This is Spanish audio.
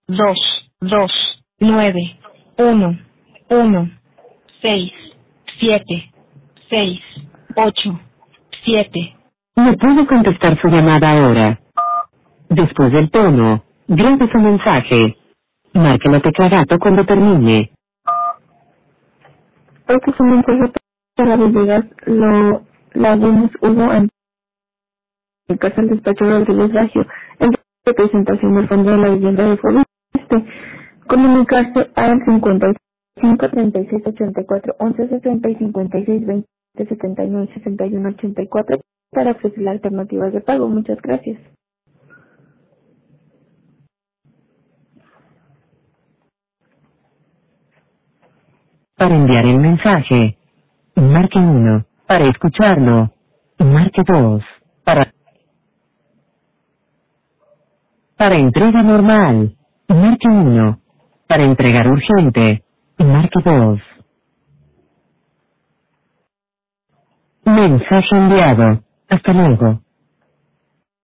2, 2, 9, 1, 1, 6, 7, 6, 8, 7. No puedo contestar su llamada ahora. Después del tono, grabe su mensaje. Marque la tecla gato cuando termine. Este es un mensaje para Villegas, Lagunas Hugo, en el caso del despacho de Rodríguez Raggio, en representación del Fondo de la Vivienda de Fobiste. Comunicarse al 55 36 84 11 60 y 56 20 79 61 84 para ofrecer alternativas de pago. Muchas gracias. Para enviar el mensaje, marque 1. Para escucharlo, marque 2. Para entrega normal, marque 1. Para entregar urgente, marque 2. Mensaje enviado. Hasta luego.